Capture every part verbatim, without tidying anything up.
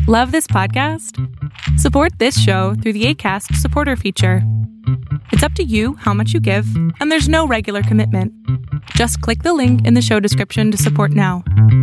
Love this podcast? Support this show through the Acast supporter feature. It's up to you how much you give, and there's no regular commitment. Just click the link in the show description to support now.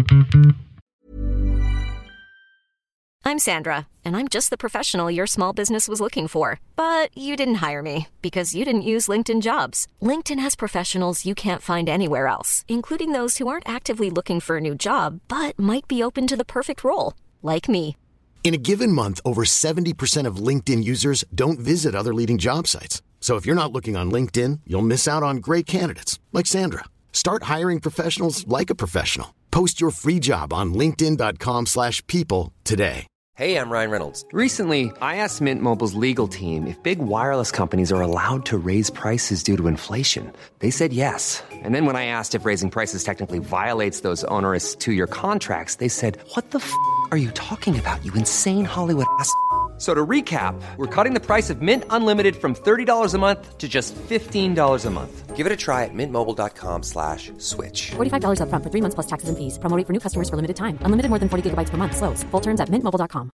I'm Sandra, and I'm just the professional your small business was looking for. But you didn't hire me because you didn't use LinkedIn Jobs. LinkedIn has professionals you can't find anywhere else, including those who aren't actively looking for a new job, but might be open to the perfect role, like me. In a given month, over seventy percent of LinkedIn users don't visit other leading job sites. So if you're not looking on LinkedIn, you'll miss out on great candidates like Sandra. Start hiring professionals like a professional. Post your free job on linkedin dot com slash people today. Hey, I'm Ryan Reynolds. Recently, I asked Mint Mobile's legal team if big wireless companies are allowed to raise prices due to inflation. They said yes. And then when I asked if raising prices technically violates those onerous two-year contracts, they said, what the f*** are you talking about, you insane Hollywood ass f- So to recap, we're cutting the price of Mint Unlimited from thirty dollars a month to just fifteen dollars a month. Give it a try at mintmobile.com slash switch. forty-five dollars up front for three months plus taxes and fees. Promo rate for new customers for limited time. Unlimited more than forty gigabytes per month. Slows full terms at mint mobile dot com.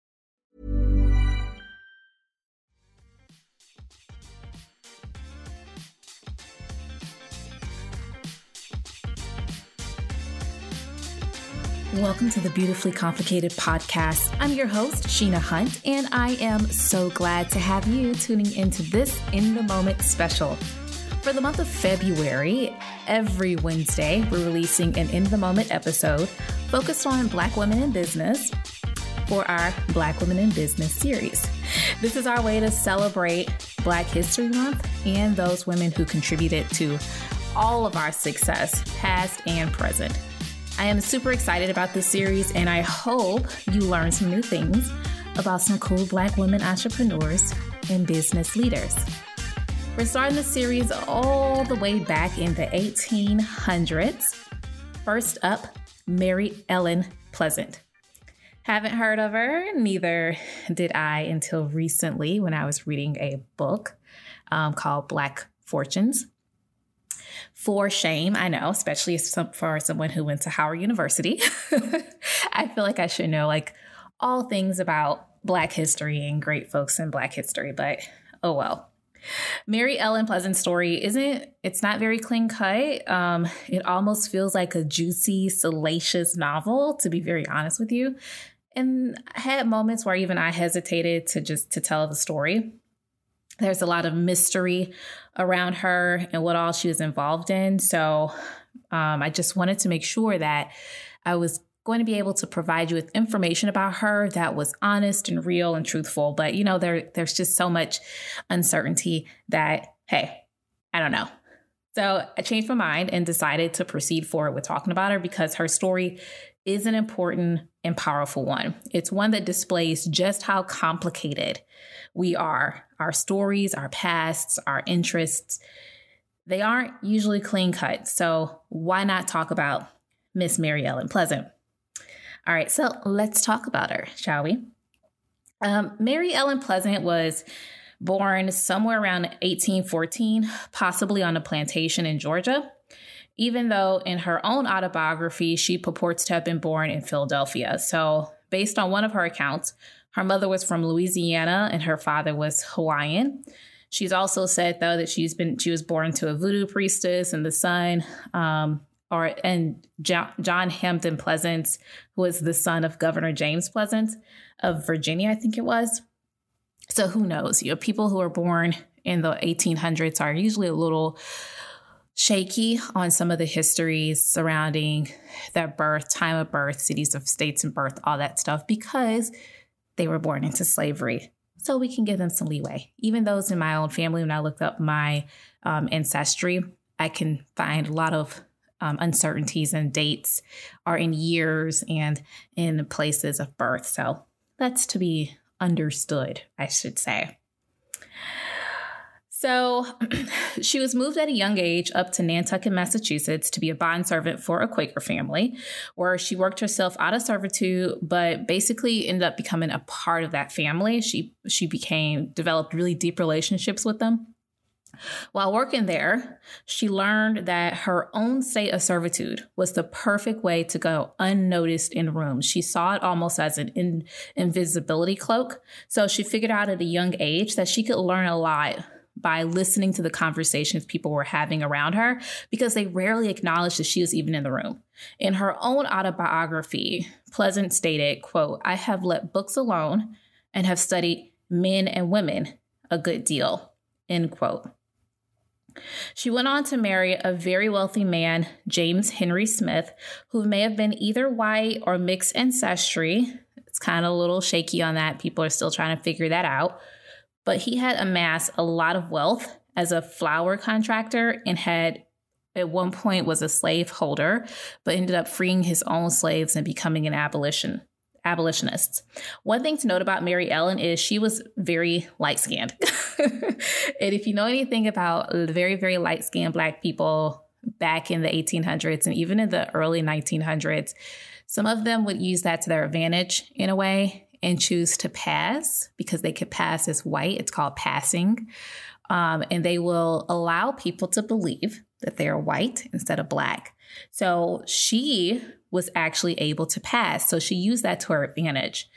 Welcome to the Beautifully Complicated podcast. I'm your host, Sheena Hunt, and I am so glad to have you tuning into this In the Moment special. For the month of February, every Wednesday, we're releasing an In the Moment episode focused on Black women in business for our Black Women in Business series. This is our way to celebrate Black History Month and those women who contributed to all of our success, past and present. I am super excited about this series, and I hope you learn some new things about some cool Black women entrepreneurs and business leaders. We're starting the series all the way back in the eighteen hundreds. First up, Mary Ellen Pleasant. Haven't heard of her, neither did I until recently when I was reading a book um, called Black Fortunes. For shame, I know, especially for someone who went to Howard University. I feel like I should know like all things about Black history and great folks in Black history, but oh well. Mary Ellen Pleasant's story isn't, it's not very clean cut. Um, it almost feels like a juicy, salacious novel, to be very honest with you. And I had moments where even I hesitated to just to tell the story. There's a lot of mystery around her and what all she was involved in. So um, I just wanted to make sure that I was going to be able to provide you with information about her that was honest and real and truthful. But, you know, there there's just so much uncertainty that, hey, I don't know. So I changed my mind and decided to proceed forward with talking about her because her story is an important and powerful one. It's one that displays just how complicated we are. Our stories, our pasts, our interests, they aren't usually clean cut. So why not talk about Miss Mary Ellen Pleasant? All right, so let's talk about her, shall we? Um, Mary Ellen Pleasant was born somewhere around eighteen fourteen, possibly on a plantation in Georgia, even though in her own autobiography, she purports to have been born in Philadelphia. So based on one of her accounts, her mother was from Louisiana and her father was Hawaiian. She's also said, though, that she's been she was born to a voodoo priestess and the son, um, or and John, John Hampton Pleasant, who was the son of Governor James Pleasant of Virginia, I think it was. So who knows? You know, people who are born in the eighteen hundreds are usually a little shaky on some of the histories surrounding their birth, time of birth, cities of states and birth, all that stuff, because they were born into slavery. So we can give them some leeway. Even those in my own family, when I looked up my um, ancestry, I can find a lot of um, uncertainties and dates are in years and in places of birth. So that's to be understood, I should say. So she was moved at a young age up to Nantucket, Massachusetts to be a bondservant for a Quaker family, where she worked herself out of servitude, but basically ended up becoming a part of that family. She she became, developed really deep relationships with them. While working there, she learned that her own state of servitude was the perfect way to go unnoticed in rooms. She saw it almost as an in- invisibility cloak. So she figured out at a young age that she could learn a lot by listening to the conversations people were having around her, because they rarely acknowledged that she was even in the room. In her own autobiography, Pleasant stated, quote, "I have let books alone and have studied men and women a good deal," end quote. She went on to marry a very wealthy man, James Henry Smith, who may have been either white or mixed ancestry. It's kind of a little shaky on that. People are still trying to figure that out. But he had amassed a lot of wealth as a flower contractor and had at one point was a slave holder, but ended up freeing his own slaves and becoming an abolition abolitionist. One thing to note about Mary Ellen is she was very light-skinned. And if you know anything about very, very light-skinned Black people back in the eighteen hundreds and even in the early nineteen hundreds, some of them would use that to their advantage in a way and choose to pass because they could pass as white. It's called passing. Um, and they will allow people to believe that they are white instead of Black. So she was actually able to pass. So she used that to her advantage.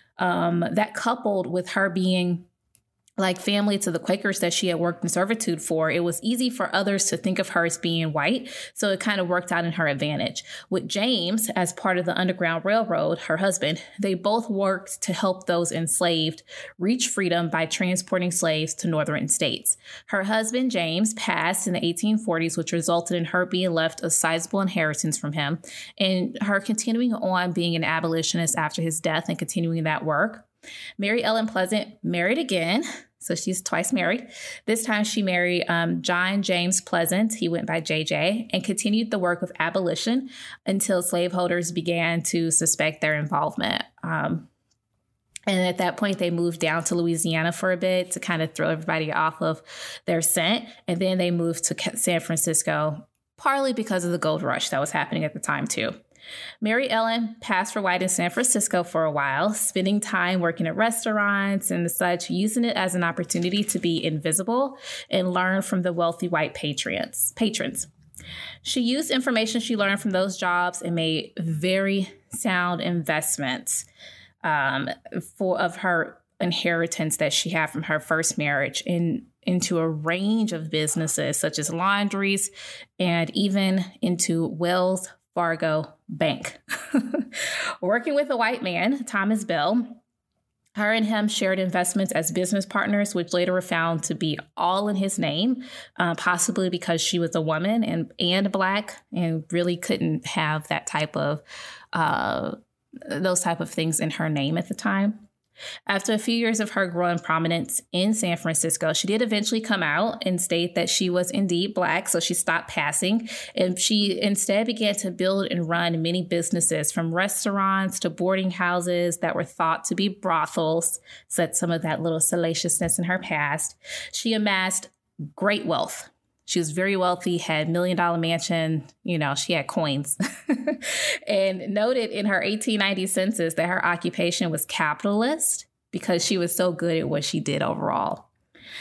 Um, that coupled with her being like family to the Quakers that she had worked in servitude for, it was easy for others to think of her as being white. So it kind of worked out in her advantage. With James, as part of the Underground Railroad, her husband, they both worked to help those enslaved reach freedom by transporting slaves to northern states. Her husband, James, passed in the eighteen forties, which resulted in her being left a sizable inheritance from him, and her continuing on being an abolitionist after his death and continuing that work. Mary Ellen Pleasant married again. So she's twice married. This time she married um, John James Pleasant. He went by J J, and continued the work of abolition until slaveholders began to suspect their involvement. Um, and at that point, they moved down to Louisiana for a bit to kind of throw everybody off of their scent. And then they moved to San Francisco, partly because of the gold rush that was happening at the time, too. Mary Ellen passed for white in San Francisco for a while, spending time working at restaurants and such, using it as an opportunity to be invisible and learn from the wealthy white patrons. patrons. She used information she learned from those jobs and made very sound investments um, for of her inheritance that she had from her first marriage in, into a range of businesses such as laundries and even into Wells Fargo Bank. Working with a white man, Thomas Bell, her and him shared investments as business partners, which later were found to be all in his name, uh, possibly because she was a woman and, and Black and really couldn't have that type of, uh, those type of things in her name at the time. After a few years of her growing prominence in San Francisco, she did eventually come out and state that she was indeed Black, so she stopped passing, and she instead began to build and run many businesses, from restaurants to boarding houses that were thought to be brothels, said some of that little salaciousness in her past. She amassed great wealth. She was very wealthy, had million dollar mansion, you know, she had coins. And noted in her eighteen ninety census that her occupation was capitalist because she was so good at what she did overall.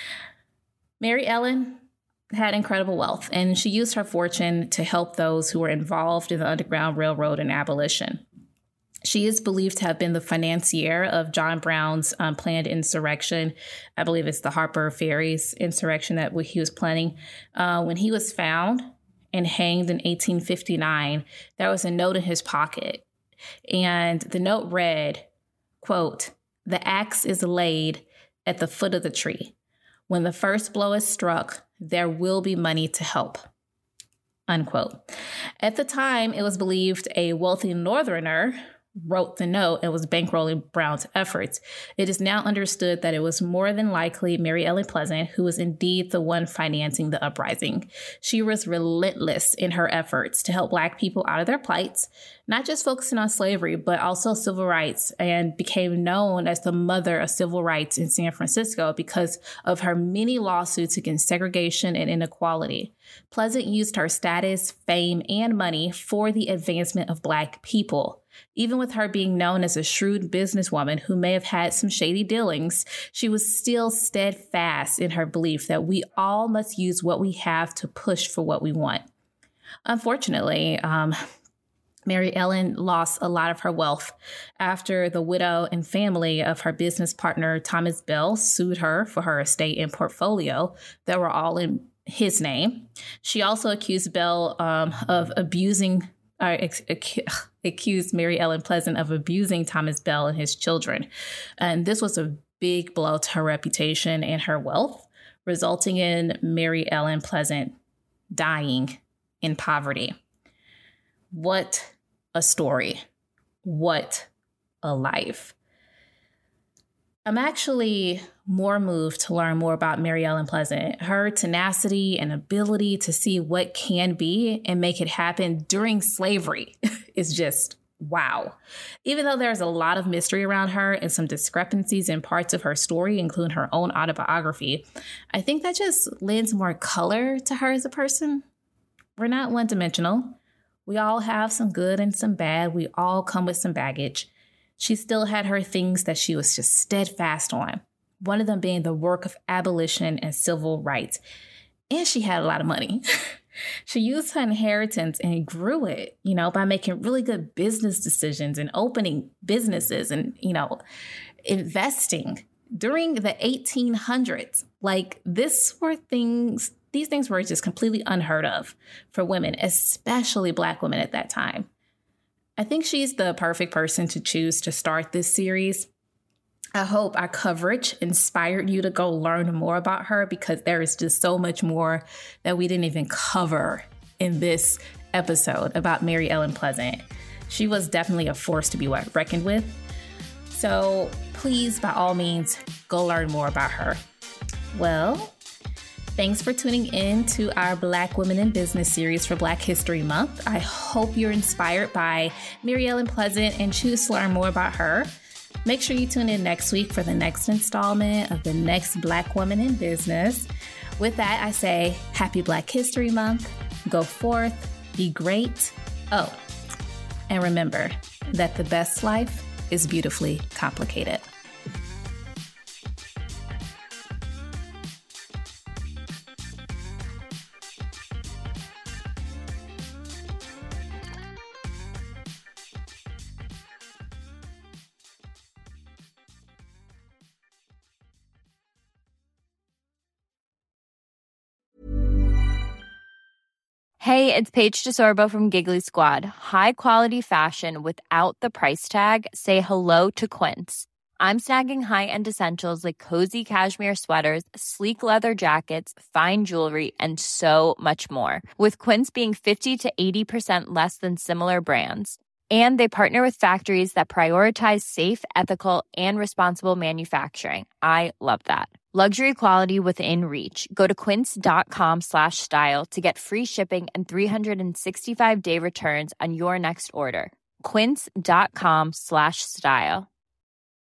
Mary Ellen had incredible wealth, and she used her fortune to help those who were involved in the Underground Railroad and abolition. She is believed to have been the financier of John Brown's um, planned insurrection. I believe it's the Harper Ferry's insurrection that he was planning. Uh, when he was found and hanged in eighteen fifty-nine, there was a note in his pocket. And the note read, quote, "The axe is laid at the foot of the tree. When the first blow is struck, there will be money to help." Unquote. At the time, it was believed a wealthy Northerner wrote the note and was bankrolling Brown's efforts. It is now understood that it was more than likely Mary Ellen Pleasant who was indeed the one financing the uprising. She was relentless in her efforts to help Black people out of their plights, not just focusing on slavery, but also civil rights, and became known as the mother of civil rights in San Francisco because of her many lawsuits against segregation and inequality. Pleasant used her status, fame, and money for the advancement of Black people. Even with her being known as a shrewd businesswoman who may have had some shady dealings, she was still steadfast in her belief that we all must use what we have to push for what we want. Unfortunately, um, Mary Ellen lost a lot of her wealth after the widow and family of her business partner, Thomas Bell, sued her for her estate and portfolio that were all in his name. She also accused Bell um, of abusing, uh, ex- ac- accused Mary Ellen Pleasant of abusing Thomas Bell and his children. And this was a big blow to her reputation and her wealth, resulting in Mary Ellen Pleasant dying in poverty. What a story. What a life. I'm actually more moved to learn more about Mary Ellen Pleasant. Her tenacity and ability to see what can be and make it happen during slavery is just wow. Even though there's a lot of mystery around her and some discrepancies in parts of her story, including her own autobiography, I think that just lends more color to her as a person. We're not one-dimensional. We all have some good and some bad. We all come with some baggage. She still had her things that she was just steadfast on, one of them being the work of abolition and civil rights. And she had a lot of money. She used her inheritance and grew it, you know, by making really good business decisions and opening businesses and, you know, investing during the eighteen hundreds. Like, this were things, these things were just completely unheard of for women, especially Black women at that time. I think she's the perfect person to choose to start this series. I hope our coverage inspired you to go learn more about her, because there is just so much more that we didn't even cover in this episode about Mary Ellen Pleasant. She was definitely a force to be reckoned with. So please, by all means, go learn more about her. Well, thanks for tuning in to our Black Women in Business series for Black History Month. I hope you're inspired by Mary Ellen Pleasant and choose to learn more about her. Make sure you tune in next week for the next installment of the next Black Woman in Business. With that, I say happy Black History Month. Go forth, be great. Oh, and remember that the best life is beautifully complicated. Hey, it's Paige DeSorbo from Giggly Squad. High quality fashion without the price tag. Say hello to Quince. I'm snagging high-end essentials like cozy cashmere sweaters, sleek leather jackets, fine jewelry, and so much more. With Quince being fifty to eighty percent less than similar brands. And they partner with factories that prioritize safe, ethical, and responsible manufacturing. I love that. Luxury quality within reach. Go to quince.com slash style to get free shipping and three sixty-five day returns on your next order. Quince.com slash style.